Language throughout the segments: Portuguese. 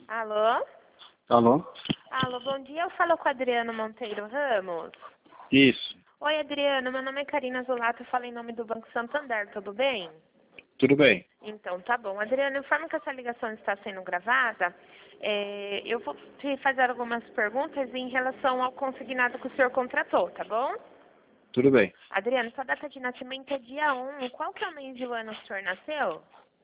Alô? Alô? Alô, bom dia. Eu falo com o Adriano Monteiro Ramos. Isso. Oi, Adriano. Meu nome é Karina Zolato. Eu falo em nome do Banco Santander. Tudo bem? Tudo bem. Então, tá bom. Adriano, informa que essa ligação está sendo gravada. Eu vou te fazer algumas perguntas em relação ao consignado que o senhor contratou, tá bom? Tudo bem. Adriano, sua data de nascimento é dia 1. Qual que é o mês e o ano que o senhor nasceu?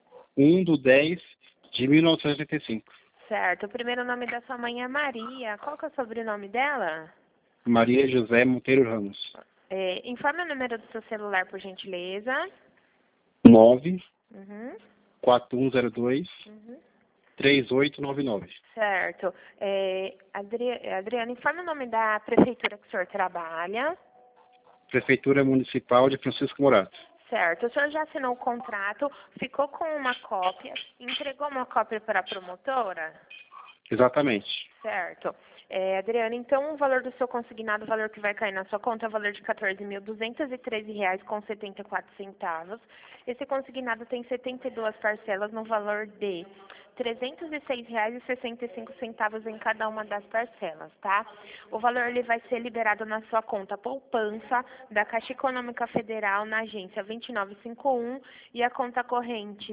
1/10/1985. Certo. O primeiro nome da sua mãe é Maria. Qual que é o sobrenome dela? Maria José Monteiro Ramos. Informe o número do seu celular, por gentileza. 9 Uhum. 4102 Uhum. 3899. Certo. Adriana, informe o nome da prefeitura que o senhor trabalha. Prefeitura Municipal de Francisco Morato. Certo. O senhor já assinou o contrato, ficou com uma cópia, entregou uma cópia para a promotora? Exatamente. Certo. Adriana, então o valor do seu consignado, o valor que vai cair na sua conta, é o valor de R$ 14.213,74. Esse consignado tem 72 parcelas no valor de R$ 306,65 em cada uma das parcelas, tá? O valor ele vai ser liberado na sua conta poupança da Caixa Econômica Federal na agência 2951 e a conta corrente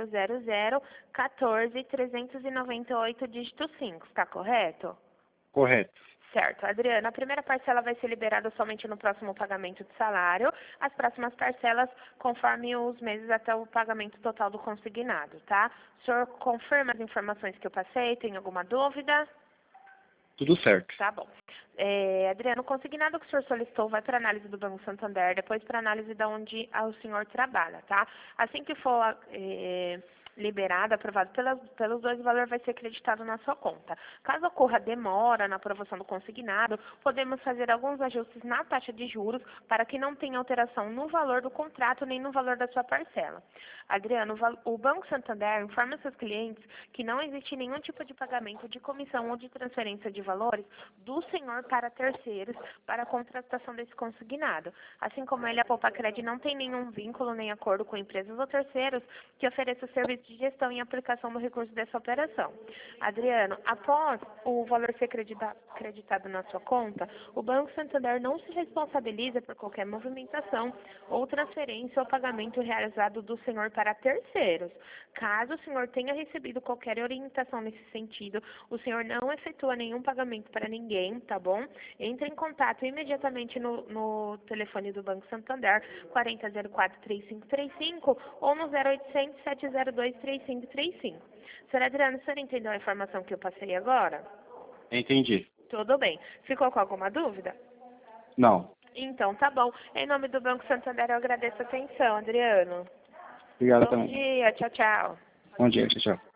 00014.398, dígito 5, está correto? Correto. Certo. Adriana, a primeira parcela vai ser liberada somente no próximo pagamento de salário. As próximas parcelas, conforme os meses até o pagamento total do consignado, tá? O senhor confirma as informações que eu passei? Tem alguma dúvida? Tudo certo. Tá bom. Adriano, o consignado que o senhor solicitou vai para análise do Banco Santander, depois para análise de onde o senhor trabalha, tá? Assim que for liberado, aprovado pelos dois, o valor vai ser creditado na sua conta. Caso ocorra demora na aprovação do consignado, podemos fazer alguns ajustes na taxa de juros para que não tenha alteração no valor do contrato nem no valor da sua parcela. Adriano, o Banco Santander informa seus clientes que não existe nenhum tipo de pagamento de comissão ou de transferência de valores do senhor para terceiros para a contratação desse consignado. Assim como ele, a Poupa-Cred não tem nenhum vínculo nem acordo com empresas ou terceiros que ofereçam serviço de gestão e aplicação do recurso dessa operação. Adriano, após o valor ser creditado na sua conta, o Banco Santander não se responsabiliza por qualquer movimentação ou transferência ou pagamento realizado do senhor para terceiros. Caso o senhor tenha recebido qualquer orientação nesse sentido, o senhor não efetua nenhum pagamento para ninguém, tá bom? Entre em contato imediatamente no telefone do Banco Santander, 4004-3535 ou no 0800 702 3535. Senhora Adriana, o senhor entendeu a informação que eu passei agora? Entendi. Tudo bem. Ficou com alguma dúvida? Não. Então, tá bom. Em nome do Banco Santander, eu agradeço a atenção, Adriano. Obrigado Bom também. dia. Tchau, tchau. Bom dia. Tchau, tchau.